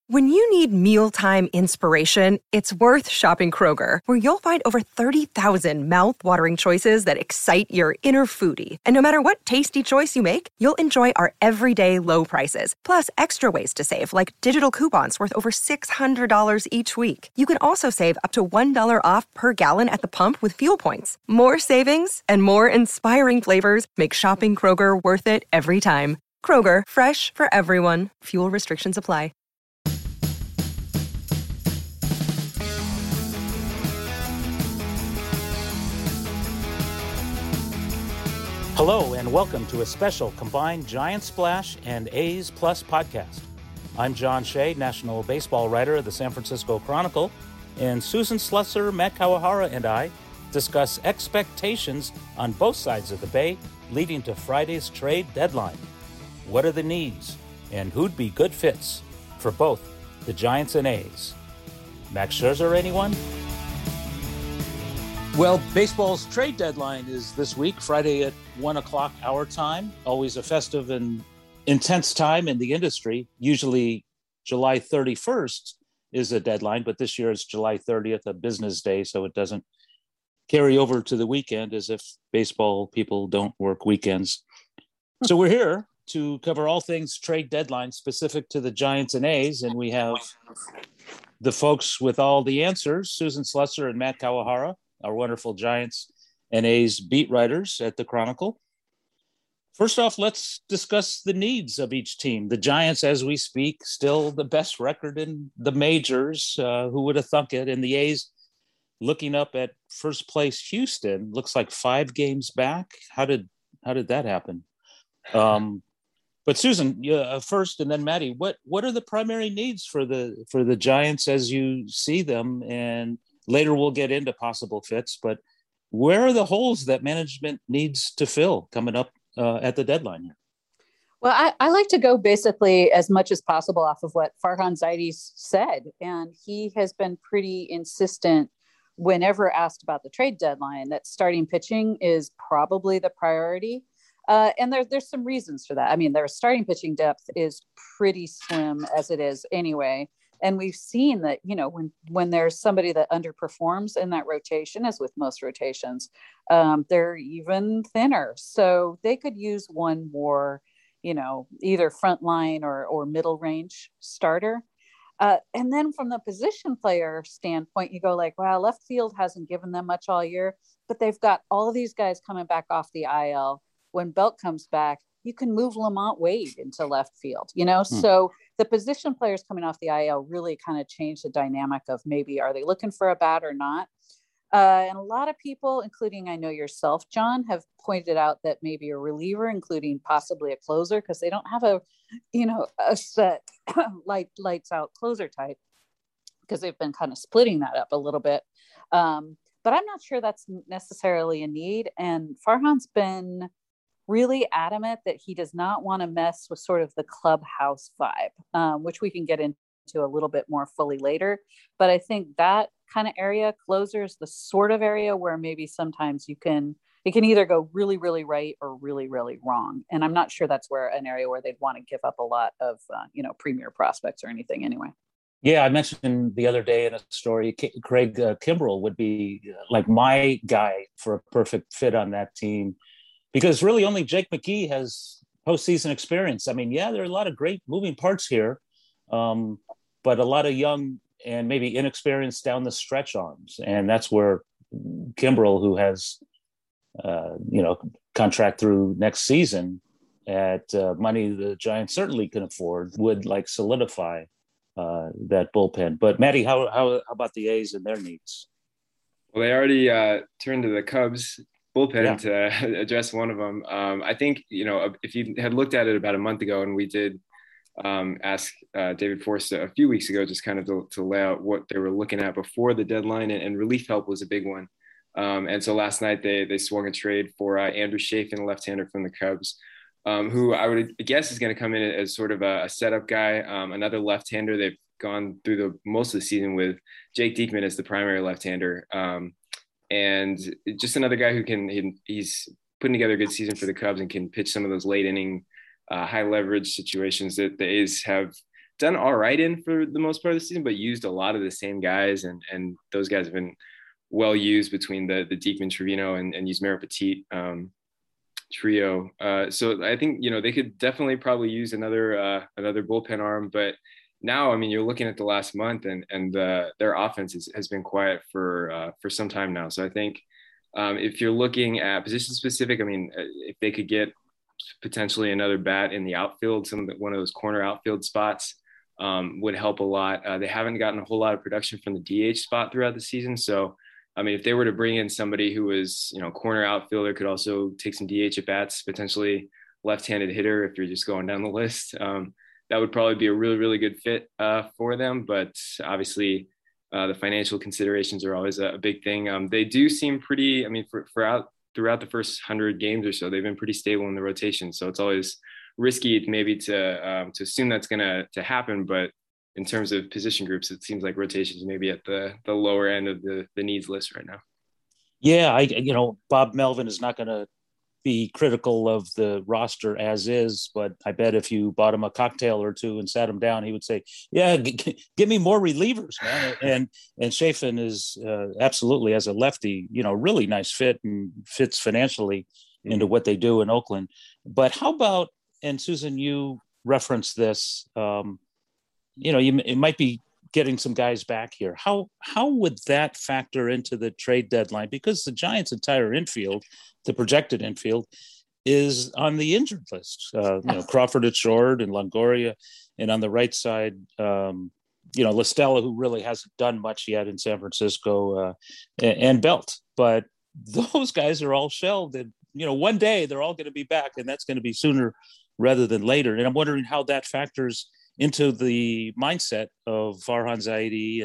When you need mealtime inspiration, it's worth shopping Kroger, where you'll find over 30,000 mouth-watering choices that excite your inner foodie. And no matter what tasty choice you make, you'll enjoy our everyday low prices, plus extra ways to save, like digital coupons worth over $600 each week. You can also save up to $1 off per gallon at the pump with fuel points. More savings and more inspiring flavors make shopping Kroger worth it every time. Kroger, fresh for everyone. Fuel restrictions apply. Hello and welcome to a special combined Giant Splash and A's Plus podcast. I'm John Shea, national baseball writer of the San Francisco Chronicle, and Susan Slusser, Matt Kawahara, and I discuss expectations on both sides of the bay leading to Friday's trade deadline. What are the needs, and who'd be good fits for both the Giants and A's? Max Scherzer, anyone? Well, baseball's trade deadline is this week, Friday at 1 o'clock our time. Always a festive and intense time in the industry. Usually July 31st is a deadline, but this year it's July 30th, a business day, so it doesn't carry over to the weekend as if baseball people don't work weekends. So we're here to cover all things trade deadline specific to the Giants and A's, and we have the folks with all the answers, Susan Slusser and Matt Kawahara, our wonderful Giants and A's beat writers at the Chronicle. First off, let's discuss the needs of each team. The Giants, as we speak, still the best record in the majors. Who would have thunk it? And the A's, looking up at first place Houston, looks like 5 games back. How did that happen? But Susan, first, and then Maddie, what are the primary needs for the Giants as you see them? And later we'll get into possible fits, but where are the holes that management needs to fill coming up at the deadline here? Well, I like to go basically as much as possible off of what Farhan Zaidi said. And he has been pretty insistent whenever asked about the trade deadline that starting pitching is probably the priority. And there's some reasons for that. I mean, their starting pitching depth is pretty slim as it is anyway. And we've seen that, when there's somebody that underperforms in that rotation, as with most rotations, they're even thinner. So they could use one more, either frontline or middle range starter. And then from the position player standpoint, you go like, wow, left field hasn't given them much all year, but they've got all of these guys coming back off the IL. When Belt comes back, you can move Lamont Wade into left field, So the position players coming off the IL really kind of changed the dynamic of maybe, are they looking for a bat or not? And a lot of people, including I know yourself, John, have pointed out that maybe a reliever, including possibly a closer, because they don't have a set lights out closer type, because they've been kind of splitting that up a little bit. But I'm not sure that's necessarily a need. And Farhan's been really adamant that he does not want to mess with sort of the clubhouse vibe, which we can get into a little bit more fully later. But I think that kind of area, closer, is the sort of area where maybe sometimes it can either go really, really right or really, really wrong. And I'm not sure that's an area where they'd want to give up a lot of, premier prospects or anything anyway. Yeah, I mentioned the other day in a story, Craig Kimbrell would be like my guy for a perfect fit on that team, because really only Jake McKee has postseason experience. I mean, yeah, there are a lot of great moving parts here, but a lot of young and maybe inexperienced down the stretch arms. And that's where Kimbrell, who has, contract through next season at money the Giants certainly can afford, would solidify that bullpen. But Maddie, how about the A's and their needs? Well, they already turned to the Cubs bullpen to address one of them. I think, if you had looked at it about a month ago, and we did ask David Forst a few weeks ago, just kind of to lay out what they were looking at before the deadline, and relief help was a big one. And so last night they swung a trade for Andrew Chafin, a left-hander from the Cubs, who I would guess is going to come in as sort of a setup guy, another left-hander. They've gone through most of the season with Jake Diekman as the primary left-hander. And just another guy who he's putting together a good season for the Cubs and can pitch some of those late inning, high leverage situations that the A's have done all right in for the most part of the season, but used a lot of the same guys, and those guys have been well used between the Diekman, Trevino, and Yusmeiro Petit trio. So I think, they could definitely probably use another bullpen arm, but now, I mean, you're looking at the last month, and their offense has been quiet for some time now. So I think if you're looking at position specific, I mean, if they could get potentially another bat in the outfield, one of those corner outfield spots would help a lot. They haven't gotten a whole lot of production from the DH spot throughout the season. So, I mean, if they were to bring in somebody who was, corner outfielder, could also take some DH at bats, potentially left-handed hitter, if you're just going down the list, that would probably be a really, really good fit for them. But obviously, the financial considerations are always a big thing. They do seem pretty, I mean, throughout the first 100 games or so, they've been pretty stable in the rotation. So it's always risky maybe to assume that's going to happen. But in terms of position groups, it seems like rotations maybe at the lower end of the needs list right now. Yeah, Bob Melvin is not going to be critical of the roster as is, but I bet if you bought him a cocktail or two and sat him down, he would say, yeah, give me more relievers, man. And Chafin is absolutely, as a lefty, really nice fit and fits financially into what they do in Oakland. But how about, and Susan, you referenced this, it might be getting some guys back here. How would that factor into the trade deadline? Because the Giants' entire infield, the projected infield, is on the injured list. Crawford at short and Longoria, and on the right side, La Stella, who really hasn't done much yet in San Francisco, and Belt. But those guys are all shelved, and one day they're all going to be back, and that's going to be sooner rather than later. And I'm wondering how that factors into the mindset of Farhan Zaidi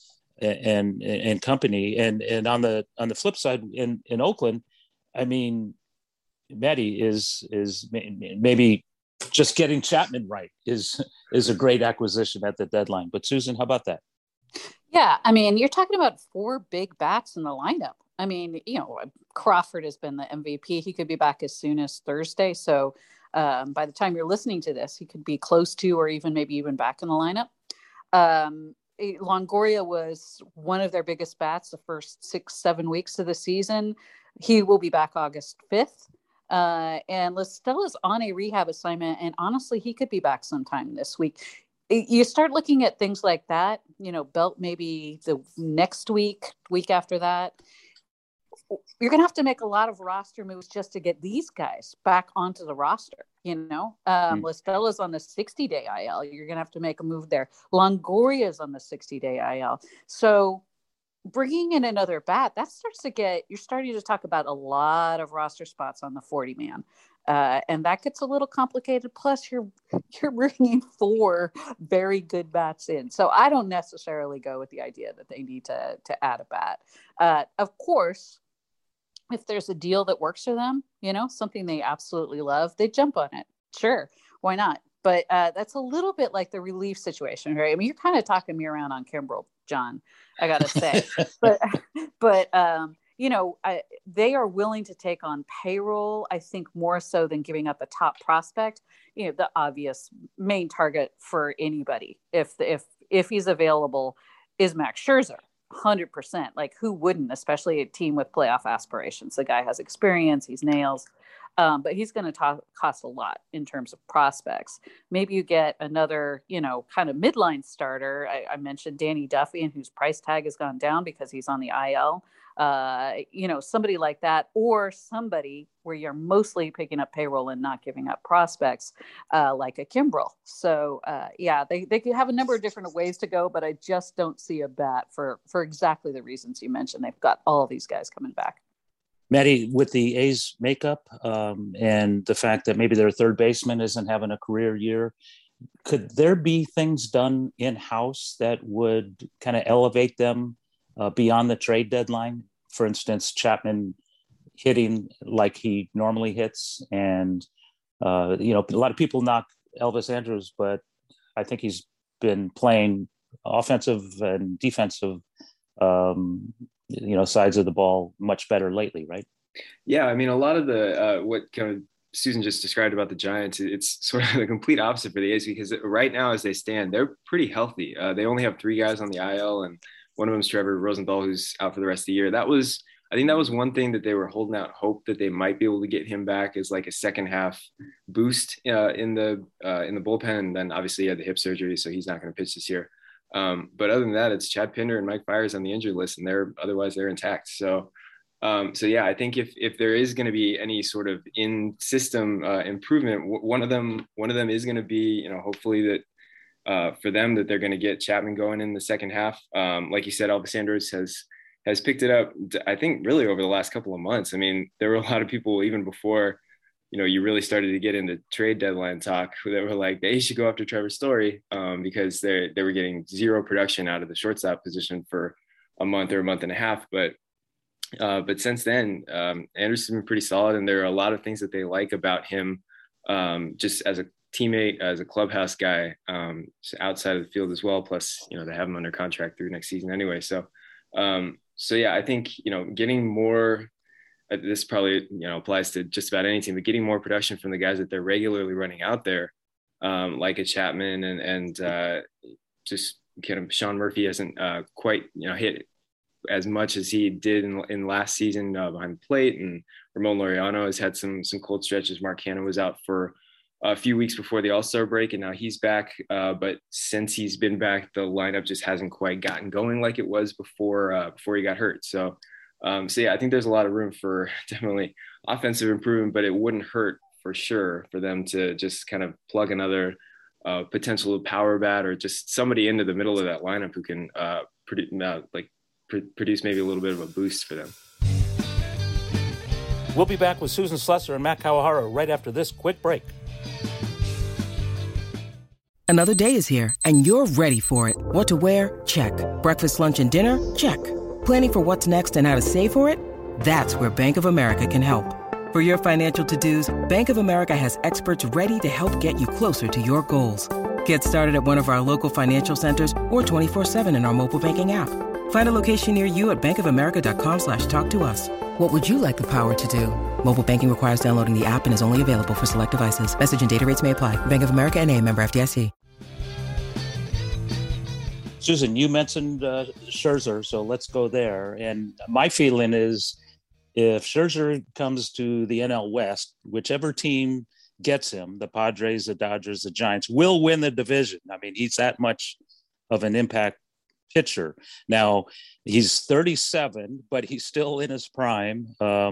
and company. And on the flip side, in Oakland, I mean, Maddie is maybe just getting Chapman right is a great acquisition at the deadline. But Susan, how about that? Yeah, I mean, you're talking about 4 big bats in the lineup. I mean, Crawford has been the MVP. He could be back as soon as Thursday. So by the time you're listening to this, he could be close to, or maybe even back in the lineup. Longoria was one of their biggest bats the first 6-7 weeks of the season. He will be back August 5th. And La Stella's on a rehab assignment, and honestly, he could be back sometime this week. You start looking at things like that, Belt maybe the next week after that. You're going to have to make a lot of roster moves just to get these guys back onto the roster. La Stella's on the 60-day IL. You're going to have to make a move there. Longoria's on the 60-day IL. So bringing in another bat, you're starting to talk about a lot of roster spots on the 40-man. And that gets a little complicated. Plus, you're bringing 4 very good bats in. So I don't necessarily go with the idea that they need to add a bat. Of course, if there's a deal that works for them, something they absolutely love, they jump on it. Sure, why not? But that's a little bit like the relief situation, right? I mean, you're kind of talking me around on Kimbrel, John, I got to say. but they are willing to take on payroll, I think, more so than giving up a top prospect. The obvious main target for anybody, if he's available, is Max Scherzer. 100%. Like, who wouldn't, especially a team with playoff aspirations? The guy has experience, he's nails, but he's going to cost a lot in terms of prospects. Maybe you get another, kind of midline starter. I mentioned Danny Duffy, and whose price tag has gone down because he's on the IL. Somebody like that, or somebody where you're mostly picking up payroll and not giving up prospects, like a Kimbrel. So they could have a number of different ways to go, but I just don't see a bat for exactly the reasons you mentioned. They've got all these guys coming back. Maddie, with the A's makeup and the fact that maybe their third baseman isn't having a career year, could there be things done in-house that would kind of elevate them beyond the trade deadline? For instance, Chapman hitting like he normally hits, and a lot of people knock Elvis Andrus, but I think he's been playing offensive and defensive sides of the ball much better lately, right? Yeah, I mean, a lot of the what kind of Susan just described about the Giants, it's sort of the complete opposite for the A's, because right now, as they stand, they're pretty healthy. They only have 3 guys on the IL, and one of them is Trevor Rosenthal, who's out for the rest of the year. I think that was one thing that they were holding out hope that they might be able to get him back as like a second half boost in the bullpen. And then obviously he had the hip surgery, so he's not going to pitch this year. But other than that, it's Chad Pinder and Mike Fiers on the injury list, and they're intact. So yeah, I think if there is going to be any sort of in system improvement, one of them is going to be, hopefully that for them that they're going to get Chapman going in the second half. Like you said, Elvis Andrus has picked it up, I think, really over the last couple of months. I mean, there were a lot of people even before, you really started to get into trade deadline talk that were like, they should go after Trevor Story because they were getting zero production out of the shortstop position for a month or a month and a half. But since then, Andrus has been pretty solid, and there are a lot of things that they like about him, just as a teammate, as a clubhouse guy, outside of the field as well. Plus, they have him under contract through next season anyway. So yeah, I think, getting more, this probably, applies to just about any team, but getting more production from the guys that they're regularly running out there, like a Chapman and just kind of Sean Murphy hasn't quite, hit as much as he did in last season behind the plate. And Ramon Laureano has had some cold stretches. Mark Canha was out for a few weeks before the All-Star break, and now he's back. But since he's been back, the lineup just hasn't quite gotten going like it was before he got hurt. So yeah, I think there's a lot of room for definitely offensive improvement, but it wouldn't hurt for sure for them to just kind of plug another potential power bat or just somebody into the middle of that lineup who can produce maybe a little bit of a boost for them. We'll be back with Susan Slusser and Matt Kawahara right after this quick break. Another day is here, and you're ready for it. What to wear? Check. Breakfast, lunch, and dinner? Check. Planning for what's next and how to save for it? That's where Bank of America can help. For your financial to-dos, Bank of America has experts ready to help get you closer to your goals. Get started at one of our local financial centers or 24/7 in our mobile banking app. Find a location near you at bankofamerica.com/talktous. What would you like the power to do? Mobile banking requires downloading the app and is only available for select devices. Message and data rates may apply. Bank of America NA, member FDIC. Susan, you mentioned Scherzer, so let's go there. And my feeling is if Scherzer comes to the NL West, whichever team gets him, the Padres, the Dodgers, the Giants, will win the division. I mean, he's that much of an impact pitcher. Now, he's 37, but he's still in his prime.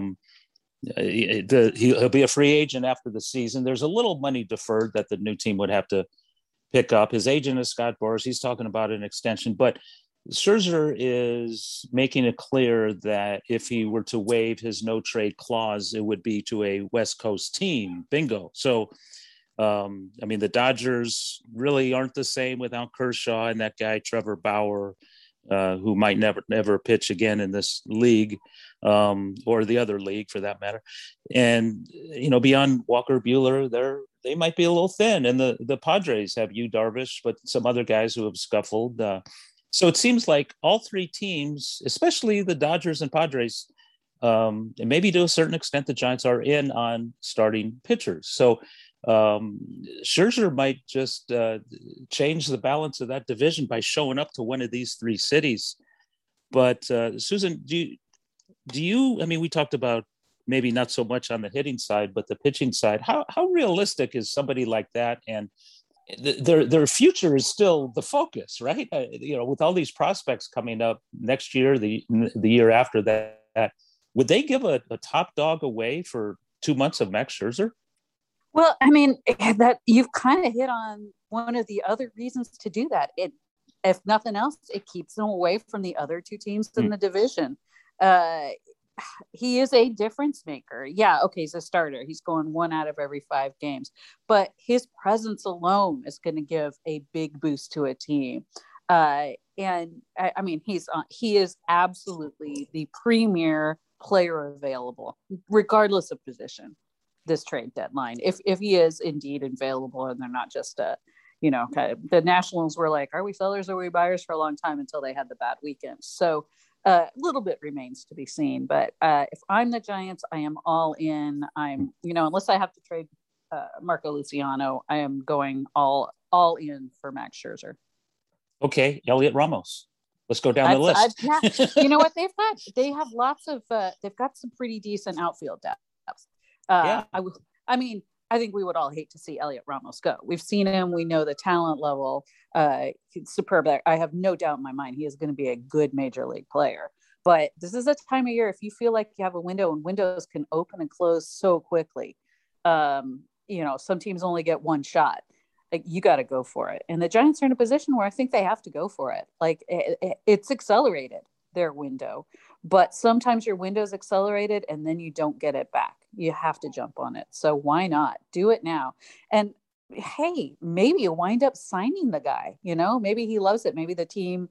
He'll be a free agent after the season. There's a little money deferred that the new team would have to pick up. His agent is Scott Boras. He's talking about an extension, but Scherzer is making it clear that if he were to waive his no trade clause, it would be to a West Coast team. Bingo. So, I mean, the Dodgers really aren't the same without Kershaw and that guy, Trevor Bauer, who might never pitch again in this league, or the other league for that matter. And, beyond Walker Buehler, they might be a little thin. And the Padres have Yu Darvish, but some other guys who have scuffled. So it seems like all three teams, especially the Dodgers and Padres, and maybe to a certain extent, the Giants, are in on starting pitchers. So Scherzer might just change the balance of that division by showing up to one of these three cities. But Susan, do you, I mean, we talked about maybe not so much on the hitting side, but the pitching side. How realistic is somebody like that? And their future is still the focus, right? With all these prospects coming up next year, the year after that, would they give a top dog away for 2 months of Max Scherzer? Well, I mean, that you've kind of hit on one of the other reasons to do that. If nothing else, it keeps them away from the other two teams in the division. He is a difference maker. Yeah, okay, he's a starter. He's going 1 out of every 5 games. But his presence alone is going to give a big boost to a team. And I mean, he is absolutely the premier player available, regardless of position, this trade deadline. If he is indeed available and they're not just kind of, the Nationals were like, are we sellers or are we buyers for a long time until they had the bad weekend. So A little bit remains to be seen, but if I'm the Giants, I am all in. Unless I have to trade Marco Luciano, I am going all in for Max Scherzer. Okay, Elliot Ramos. Let's go down the list. You know what they have lots of. They've got some pretty decent outfield depth. Yeah. I think we would all hate to see Elliot Ramos go. We've seen him. We know the talent level. He's superb. I have no doubt in my mind he is going to be a good major league player. But this is a time of year, if you feel like you have a window, and windows can open and close so quickly, some teams only get one shot. Like, you got to go for it. And the Giants are in a position where I think they have to go for it. Like, it's accelerated, their window. But sometimes your window's accelerated and then you don't get it back. You have to jump on it. So why not do it now? And hey, maybe you wind up signing the guy, maybe he loves it. Maybe the team,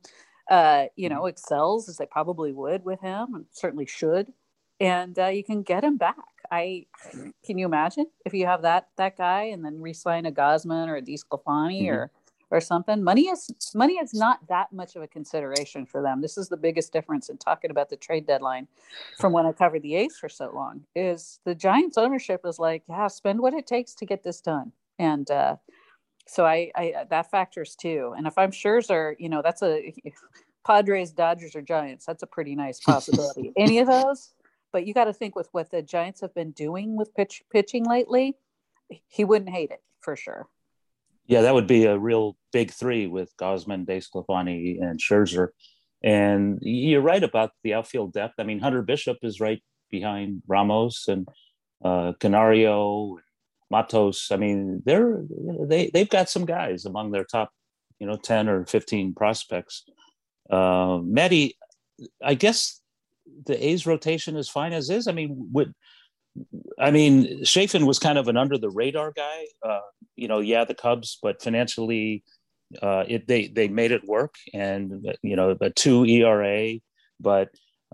excels as they probably would with him, and certainly should. And you can get him back. Can you imagine if you have that guy and then re-sign a Gausman or a DeSclafani or something? Money is not that much of a consideration for them. This is the biggest difference in talking about the trade deadline from when I covered the A's for so long, is the Giants ownership is like, yeah, spend what it takes to get this done. And so I that factors too. And if I'm Scherzer, that's a Padres, Dodgers, or Giants, that's a pretty nice possibility. Any of those. But you got to think, with what the Giants have been doing with pitching lately, he wouldn't hate it for sure. Yeah, that would be a real big three with Gausman, DeSclafani, and Scherzer. And you're right about the outfield depth. I mean, Hunter Bishop is right behind Ramos, and Canario, Matos. I mean, they've got some guys among their top, 10 or 15 prospects. Maddie, I guess the A's rotation is fine as is. I mean, Chafin was kind of an under the radar guy. The Cubs, but financially, they made it work, and a 2 ERA. But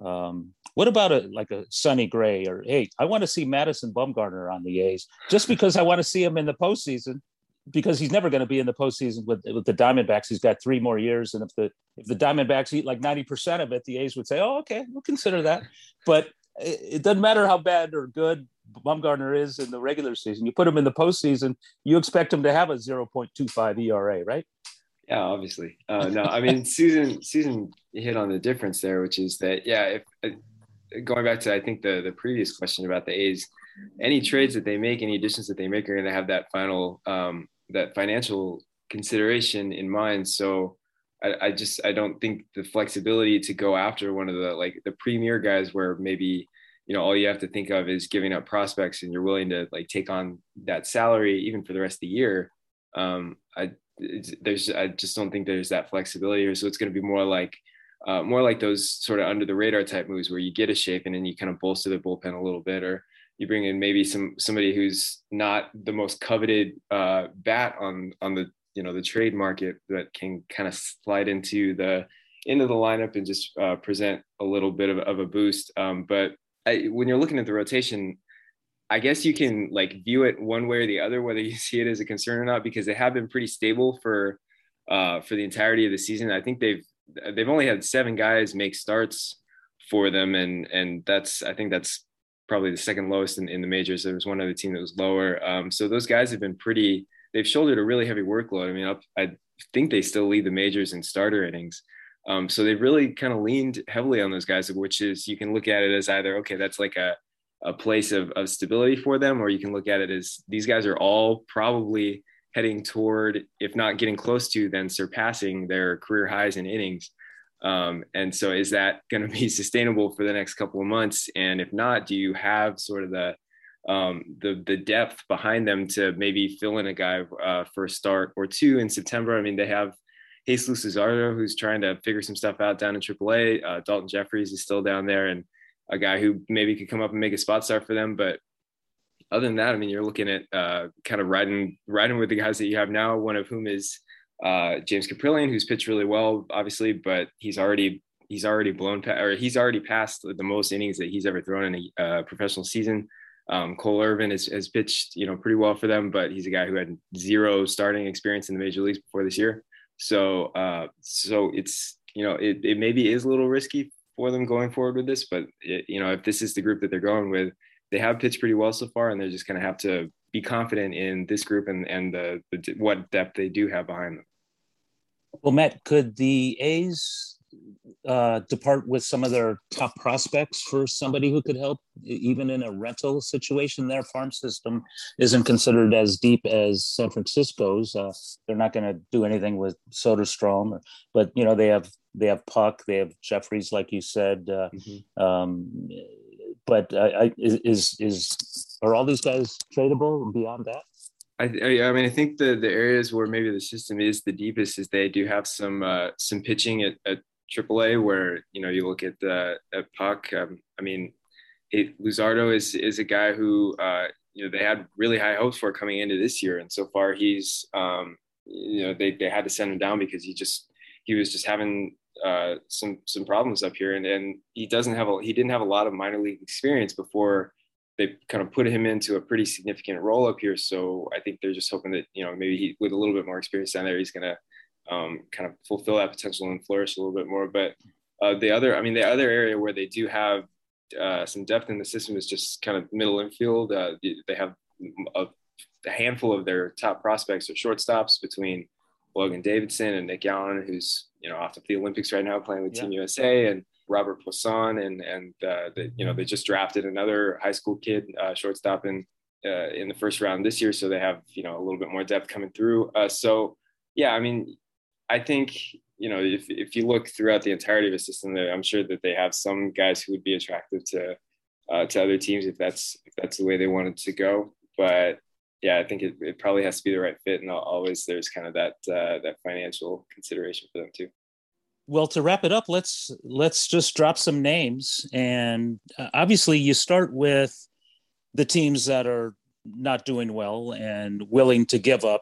what about a Sonny Gray, or hey, I want to see Madison Bumgarner on the A's just because I want to see him in the postseason, because he's never going to be in the postseason with the Diamondbacks. He's got 3 more years, and if the Diamondbacks eat like 90% of it, the A's would say, "Oh, okay, we'll consider that." But it doesn't matter how bad or good Bumgarner is in the regular season. You put him in the postseason, you expect him to have a 0.25 ERA, right? Yeah, obviously. No, I mean, Susan hit on the difference there, which is that, if going back to, I think, the previous question about the A's, any trades that they make, any additions that they make, are going to have that final that financial consideration in mind. So I don't think the flexibility to go after one of the premier guys, where maybe, all you have to think of is giving up prospects, and you're willing to take on that salary even for the rest of the year. I just don't think there's that flexibility here. So it's going to be more like those sort of under the radar type moves, where you get a Chafin and you kind of bolster the bullpen a little bit, or you bring in maybe somebody who's not the most coveted bat on the the trade market, that can kind of slide into the lineup and just present a little bit of a boost. But when you're looking at the rotation, I guess you can view it one way or the other, whether you see it as a concern or not, because they have been pretty stable for the entirety of the season. I think they've only had 7 guys make starts for them, and I think that's probably the second lowest in the majors. There was one other team that was lower. So those guys have been they've shouldered a really heavy workload. I mean, I think they still lead the majors in starter innings. So they've really kind of leaned heavily on those guys, which is, you can look at it as either, okay, that's like a place of stability for them, or you can look at it as these guys are all probably heading toward, if not getting close to, then surpassing their career highs in innings. And so is that going to be sustainable for the next couple of months? And if not, do you have sort of the depth behind them to maybe fill in a guy for a start or 2 in September? I mean, they have Jesus Luzardo, who's trying to figure some stuff out down in AAA. Dalton Jeffries is still down there, and a guy who maybe could come up and make a spot start for them. But other than that, I mean, you're looking at kind of riding with the guys that you have now, one of whom is James Kaprielian, who's pitched really well, obviously, but he's already passed the most innings that he's ever thrown in a professional season. Cole Irvin has pitched, pretty well for them, but he's a guy who had 0 starting experience in the major leagues before this year. So it's, it maybe is a little risky for them going forward with this. But if this is the group that they're going with, they have pitched pretty well so far, and they're just going to have to be confident in this group and the what depth they do have behind them. Well, Matt, could the A's depart with some of their top prospects for somebody who could help, even in a rental situation? Their farm system isn't considered as deep as San Francisco's. They're not going to do anything with Soderstrom, but they have Puck, they have Jeffries, like you said. But are all these guys tradable beyond that? I mean, I think the areas where maybe the system is the deepest is they do have some pitching at AAA where, you look at Puck. I mean, Luzardo is a guy who, they had really high hopes for coming into this year. And so far he's, they had to send him down because he was just having some problems up here. And he didn't have a lot of minor league experience before they kind of put him into a pretty significant role up here. So I think they're just hoping that, maybe with a little bit more experience down there, he's going to kind of fulfill that potential and flourish a little bit more. But the other area where they do have some depth in the system is just kind of middle infield. They have a handful of their top prospects or shortstops between Logan Davidson and Nick Allen, who's, off at the Olympics right now playing with Team USA, and Robert Poisson, and they just drafted another high school kid shortstop in the first round this year, so they have a little bit more depth coming through. So yeah, I mean, I think if you look throughout the entirety of the system, I'm sure that they have some guys who would be attractive to other teams if that's the way they wanted to go. But yeah, I think it probably has to be the right fit, and always there's kind of that financial consideration for them too. Well, to wrap it up, let's just drop some names. And obviously you start with the teams that are not doing well and willing to give up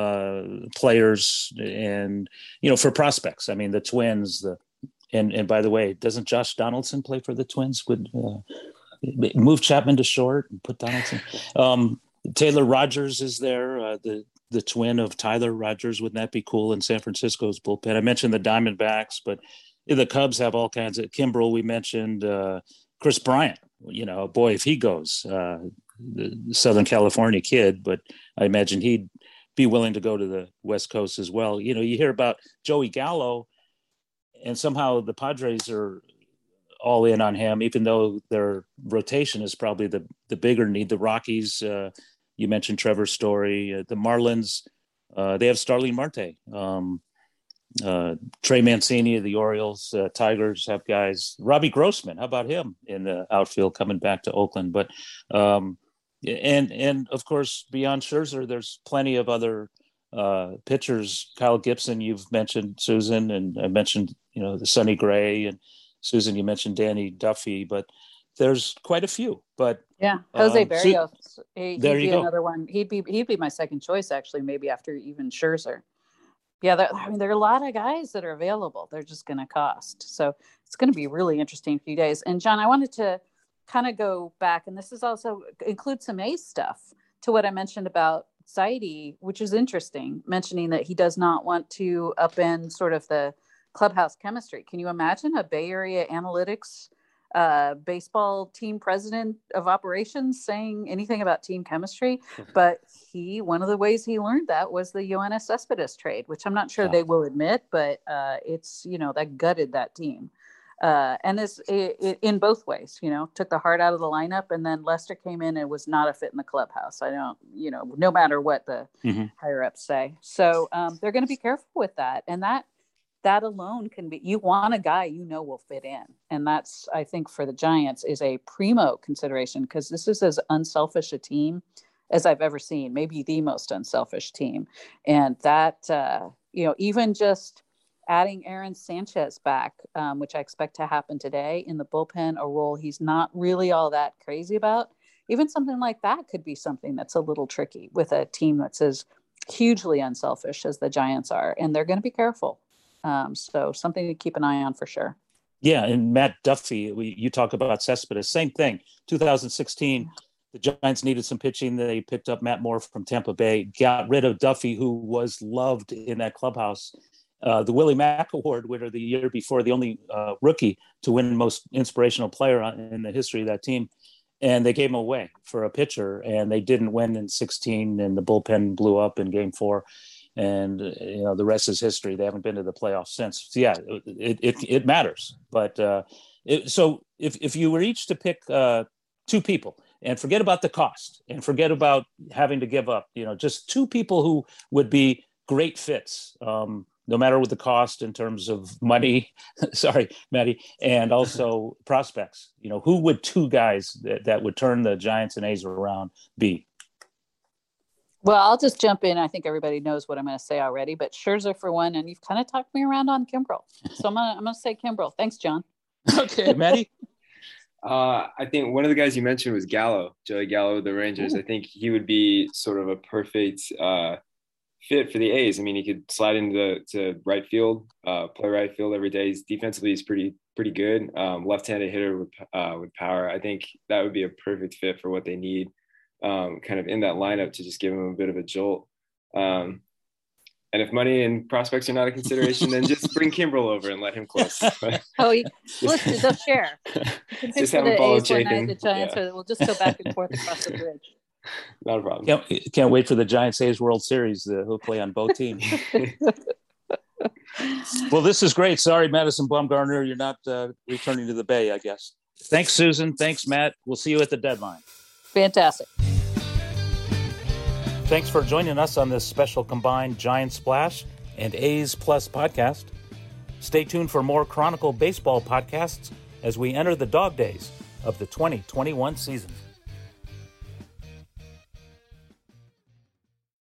players and, for prospects. I mean, the Twins, and by the way, doesn't Josh Donaldson play for the Twins? Would move Chapman to short and put Donaldson. Taylor Rogers is there, the twin of Tyler Rogers. Wouldn't that be cool in San Francisco's bullpen? I mentioned the Diamondbacks, but the Cubs have all kinds of Kimbrel. We mentioned Chris Bryant, boy, if he goes, the Southern California kid, but I imagine he'd be willing to go to the West Coast as well. You hear about Joey Gallo, and somehow the Padres are all in on him, even though their rotation is probably the bigger need. The Rockies, you mentioned Trevor Story, the Marlins, they have Starling Marte, Trey Mancini of the Orioles, Tigers have guys. Robbie Grossman, how about him in the outfield coming back to Oakland? But and of course beyond Scherzer, there's plenty of other pitchers. Kyle Gibson, you've mentioned, Susan, and I mentioned the Sonny Gray, and Susan, you mentioned Danny Duffy, but there's quite a few. But yeah, Jose Barrios, he'd there be you go. another one. He'd be my second choice, actually, maybe after even Scherzer. Yeah, there are a lot of guys that are available. They're just going to cost. So it's going to be a really interesting few days. And John, I wanted to kind of go back, and this is also include some A's stuff to what I mentioned about Zaidi, which is interesting, mentioning that he does not want to upend sort of the clubhouse chemistry. Can you imagine a Bay Area analytics baseball team president of operations saying anything about team chemistry? But one of the ways he learned that was the Yoenis Cespedes trade, which I'm not sure they will admit, but it's, that gutted that team. And this in both ways, took the heart out of the lineup, and then Lester came in and was not a fit in the clubhouse. I don't, no matter what the higher ups say. So they're going to be careful with that. And that alone can be, you want a guy will fit in. And that's, I think, for the Giants is a primo consideration, because this is as unselfish a team as I've ever seen, maybe the most unselfish team. And that, even just adding Aaron Sanchez back, which I expect to happen today in the bullpen, a role he's not really all that crazy about, even something like that could be something that's a little tricky with a team that's as hugely unselfish as the Giants are. And they're going to be careful. So something to keep an eye on for sure. Yeah, and Matt Duffy, you talk about Cespedes, same thing. 2016, the Giants needed some pitching. They picked up Matt Moore from Tampa Bay, got rid of Duffy, who was loved in that clubhouse. the Willie Mack Award winner the year before, the only rookie to win most inspirational player in the history of that team. And they gave him away for a pitcher, and they didn't win in 16, and the bullpen blew up in Game 4. And, the rest is history. They haven't been to the playoffs since. So, yeah, it matters. But so if you were each to pick two people, and forget about the cost and forget about having to give up, just two people who would be great fits, no matter what the cost in terms of money, sorry, Maddie, and also prospects, who would two guys that would turn the Giants and A's around be? Well, I'll just jump in. I think everybody knows what I'm going to say already, but Scherzer for one, and you've kind of talked me around on Kimbrel. So I'm going to say Kimbrel. Thanks, John. Okay, Maddie? I think one of the guys you mentioned was Gallo, Joey Gallo of the Rangers. Ooh. I think he would be sort of a perfect fit for the A's. I mean, he could slide into to right field, play right field every day. Defensively, he's pretty good. Left-handed hitter with power. I think that would be a perfect fit for what they need, kind of in that lineup to just give him a bit of a jolt. And if money and prospects are not a consideration, then just bring Kimbrel over and let him close. They'll share. Just have him follow Chapin. The Giants, or we'll just go back and forth across the bridge. Not a problem. Can't wait for the Giants A's World Series. He'll play on both teams. Well, this is great. Sorry, Madison Bumgarner, you're not returning to the Bay, I guess. Thanks, Susan. Thanks, Matt. We'll see you at the deadline. Fantastic. Thanks for joining us on this special combined Giant Splash and A's Plus podcast. Stay tuned for more Chronicle baseball podcasts as we enter the dog days of the 2021 season.